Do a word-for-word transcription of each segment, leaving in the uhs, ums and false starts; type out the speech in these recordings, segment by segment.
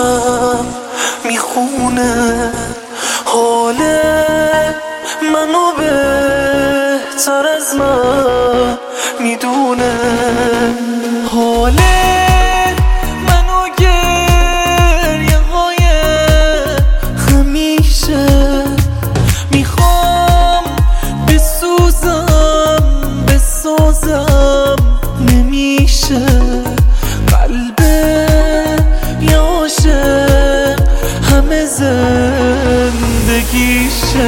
دلم میخونه حال منو بهتر از من میدونه. حال منو گریه های همیشه میخوام بسوزم بسازم نمیشه. قلب یه عاشق همه زندگیشه.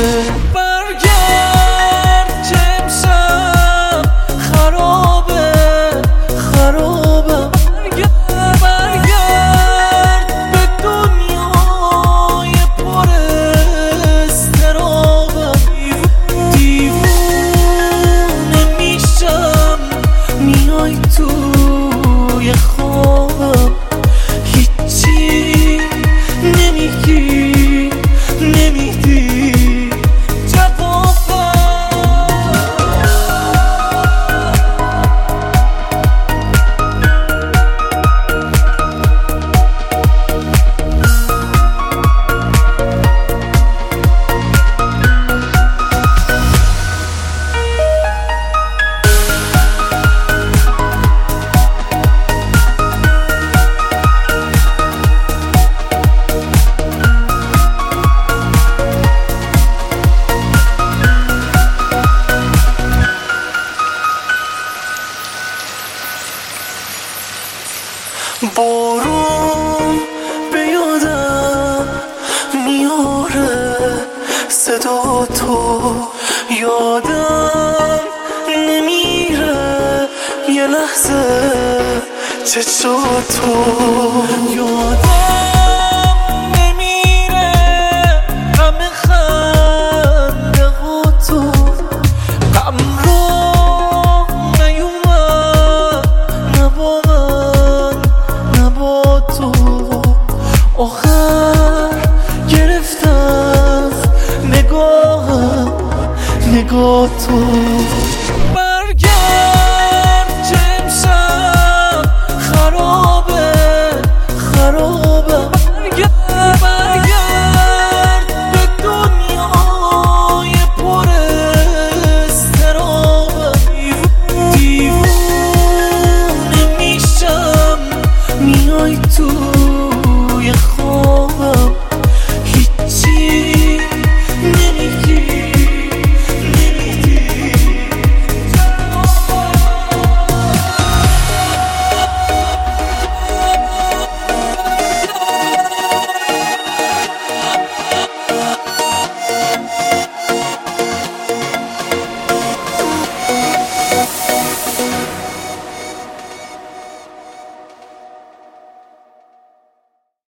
برگرد که امشب خرابه خرابم. برگرد به دنیای پر اضطرابم. دیوونه میشم میای توی خوابم. هیچی نمیگی نمیدی جوابم. بارون به یادم میاره صدا تو، یادم نمیره یه لحظه چشاتو. یادم نمیره همه خنده ها تو. غم رو نیومد نبا من نبا تو. آخر گرفتم نگاهم نگاه تو.